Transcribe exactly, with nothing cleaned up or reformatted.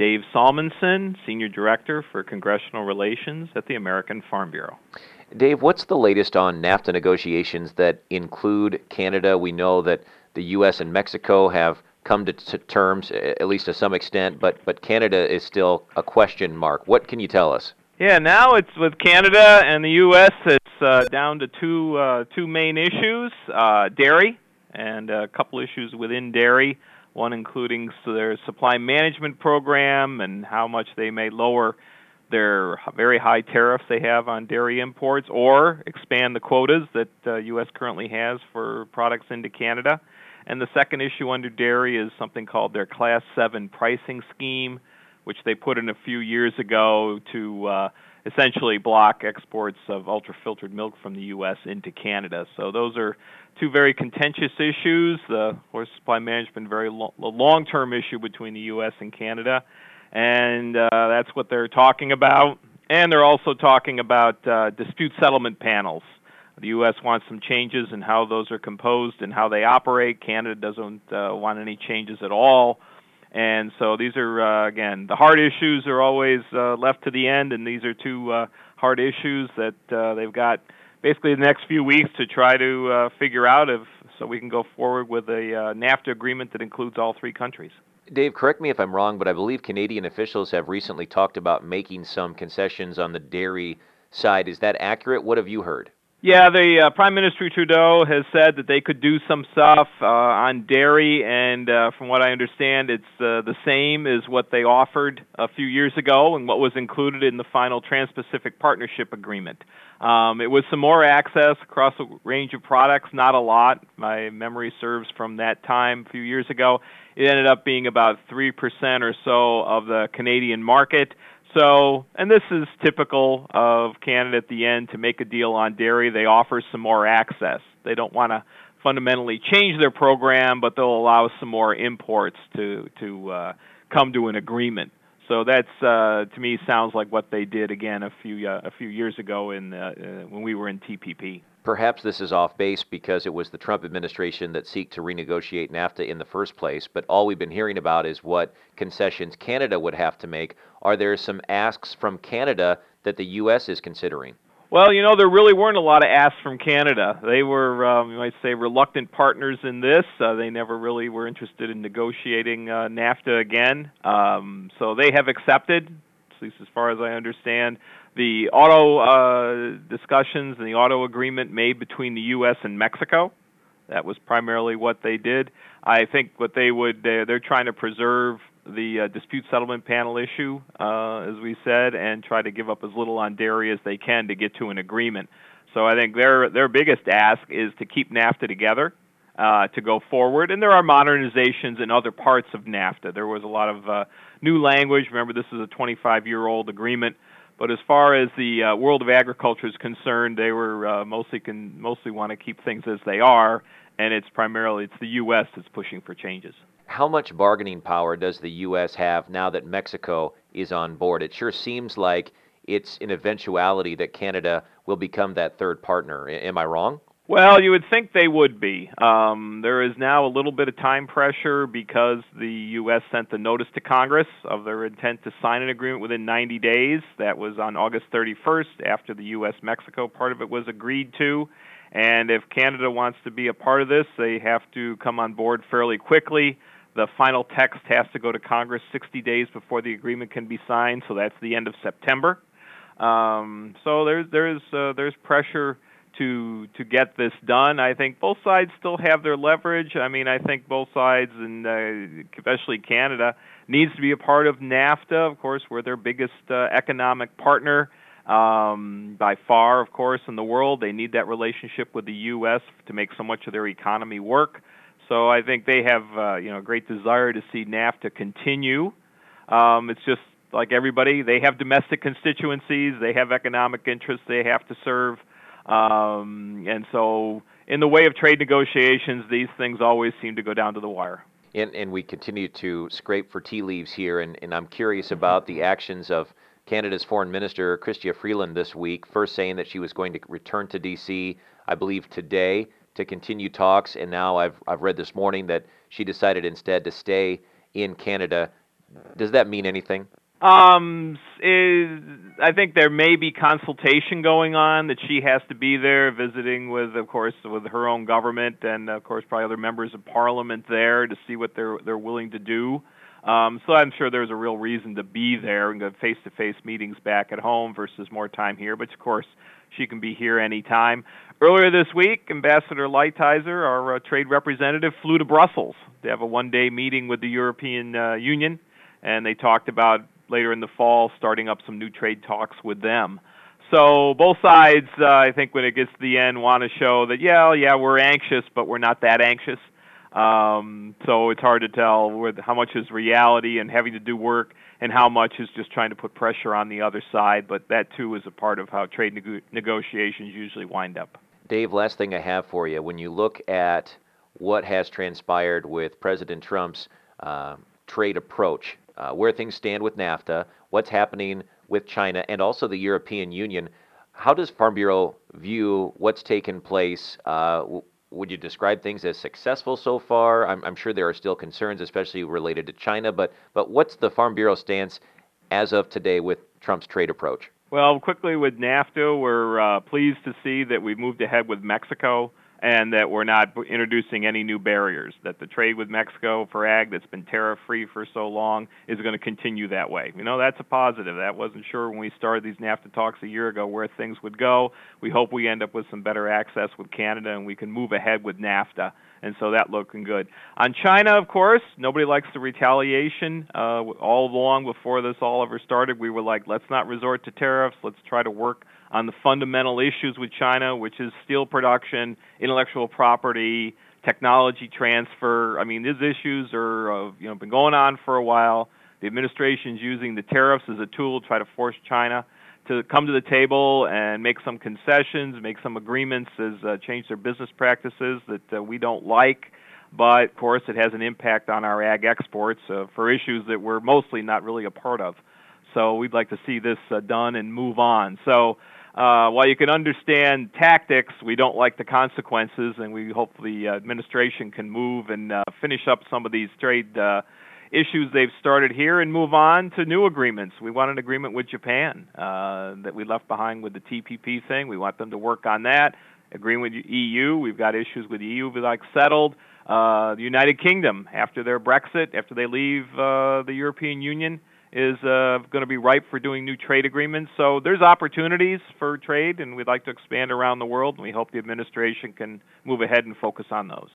Dave Salmonson, Senior Director for Congressional Relations at the American Farm Bureau. Dave, what's the latest on NAFTA negotiations that include Canada? We know that the U S and Mexico have come to, to terms, at least to some extent, but, but Canada is still a question mark. What can you tell us? Yeah, now it's with Canada and the U S, it's uh, down to two, uh, two main issues, uh, dairy and a couple issues within dairy, one including their supply management program and how much they may lower their very high tariffs they have on dairy imports or expand the quotas that uh, U S currently has for products into Canada. And the second issue under dairy is something called their Class seven pricing scheme, which they put in a few years ago to uh, essentially block exports of ultra-filtered milk from the U S into Canada. So those are two very contentious issues. The horse supply management, very lo- long-term issue between the U S and Canada. And uh, that's what they're talking about. And they're also talking about uh, dispute settlement panels. The U S wants some changes in how those are composed and how they operate. Canada doesn't uh, want any changes at all. And so these are, uh, again, the hard issues are always uh, left to the end, and these are two uh, hard issues that uh, they've got basically the next few weeks to try to uh, figure out if, so we can go forward with a uh, NAFTA agreement that includes all three countries. Dave, correct me if I'm wrong, but I believe Canadian officials have recently talked about making some concessions on the dairy side. Is that accurate? What have you heard? Yeah, the uh, Prime Minister Trudeau has said that they could do some stuff uh, on dairy, and uh, from what I understand, it's uh, the same as what they offered a few years ago and what was included in the final Trans-Pacific Partnership Agreement. Um, it was some more access across a range of products, not a lot. My memory serves from that time a few years ago. It ended up being about three percent or so of the Canadian market. So, and this is typical of Canada at the end, to make a deal on dairy, they offer some more access. They don't want to fundamentally change their program, but they'll allow some more imports to, to uh, come to an agreement. So that's, uh, to me, sounds like what they did again a few uh, a few years ago in uh, uh, when we were in T P P. Perhaps this is off base because it was the Trump administration that sought to renegotiate NAFTA in the first place, but all we've been hearing about is what concessions Canada would have to make. Are there some asks from Canada that the U S is considering? Well, you know, there really weren't a lot of asks from Canada. They were, um, you might say, reluctant partners in this. Uh, they never really were interested in negotiating uh, NAFTA again. Um, so they have accepted, at least as far as I understand, the auto uh, discussions and the auto agreement made between the U S and Mexico. That was primarily what they did. I think what they would, they're, they're trying to preserve the uh, dispute settlement panel issue, uh, as we said, and try to give up as little on dairy as they can to get to an agreement. So I think their their biggest ask is to keep NAFTA together, uh, to go forward. And there are modernizations in other parts of NAFTA. There was a lot of uh, new language. Remember, this is a twenty-five-year-old agreement. But as far as the uh, world of agriculture is concerned, they were uh, mostly can mostly want to keep things as they are, and it's primarily it's the U S that's pushing for changes. How much bargaining power does the U S have now that Mexico is on board? It sure seems like it's an eventuality that Canada will become that third partner. Am I wrong? Well, you would think they would be. Um, there is now a little bit of time pressure because the U S sent the notice to Congress of their intent to sign an agreement within ninety days. That was on August thirty-first, after the U S Mexico part of it was agreed to. And if Canada wants to be a part of this, they have to come on board fairly quickly. The final text has to go to Congress sixty days before the agreement can be signed, so that's the end of September. Um, so there's there's uh, there's pressure to to get this done. I think both sides still have their leverage. I mean, I think both sides, and uh, especially Canada, needs to be a part of NAFTA. Of course, we're their biggest uh, economic partner um, by far, of course, in the world. They need that relationship with the U S to make so much of their economy work. So I think they have, uh, you know, a great desire to see NAFTA continue. Um, it's just like everybody; they have domestic constituencies, they have economic interests they have to serve, um, and so in the way of trade negotiations, these things always seem to go down to the wire. And, and we continue to scrape for tea leaves here, and, and I'm curious about the actions of Canada's Foreign Minister, Chrystia Freeland, this week, first saying that she was going to return to D C, I believe today, to continue talks, and now I've I've read this morning that she decided instead to stay in Canada. Does that mean anything? Um, is, I think there may be consultation going on that she has to be there, visiting with, of course, with her own government, and of course probably other members of parliament there to see what they're they're willing to do. Um, so I'm sure there's a real reason to be there and go face-to-face meetings back at home versus more time here. But of course, she can be here anytime. Earlier this week, Ambassador Lighthizer, our uh, trade representative, flew to Brussels to have a one-day meeting with the European uh, Union, and they talked about later in the fall starting up some new trade talks with them. So both sides, uh, I think when it gets to the end, want to show that, yeah, yeah, we're anxious, but we're not that anxious. Um, so it's hard to tell with how much is reality and having to do work and how much is just trying to put pressure on the other side. But that, too, is a part of how trade neg- negotiations usually wind up. Dave, last thing I have for you. When you look at what has transpired with President Trump's uh, trade approach, uh, where things stand with NAFTA, what's happening with China, and also the European Union, how does Farm Bureau view what's taken place? Uh, w- would you describe things as successful so far? I'm, I'm sure there are still concerns, especially related to China, but, but what's the Farm Bureau stance as of today with Trump's trade approach? Well, quickly with NAFTA, we're uh, pleased to see that we've moved ahead with Mexico and that we're not introducing any new barriers, that the trade with Mexico for ag that's been tariff-free for so long is going to continue that way. You know, that's a positive. That wasn't sure when we started these NAFTA talks a year ago where things would go. We hope we end up with some better access with Canada and we can move ahead with NAFTA. And so that looking good. On China, of course, nobody likes the retaliation. Uh, all along before this all ever started, we were like, let's not resort to tariffs. Let's try to work on the fundamental issues with China, which is steel production, intellectual property, technology transfer. I mean, these issues are uh, you know been going on for a while. The administration's using the tariffs as a tool to try to force China to come to the table and make some concessions, make some agreements, as uh, change their business practices that uh, we don't like. But, of course, it has an impact on our ag exports uh, for issues that we're mostly not really a part of. So we'd like to see this uh, done and move on. So uh, while you can understand tactics, we don't like the consequences, and we hope the administration can move and uh, finish up some of these trade uh, issues they've started here and move on to new agreements. We want an agreement with Japan uh, that we left behind with the T P P thing. We want them to work on that. Agreement with the E U. We've got issues with the E U we like settled. Uh, the United Kingdom, after their Brexit, after they leave uh, the European Union, is uh, going to be ripe for doing new trade agreements. So there's opportunities for trade, and we'd like to expand around the world, and we hope the administration can move ahead and focus on those.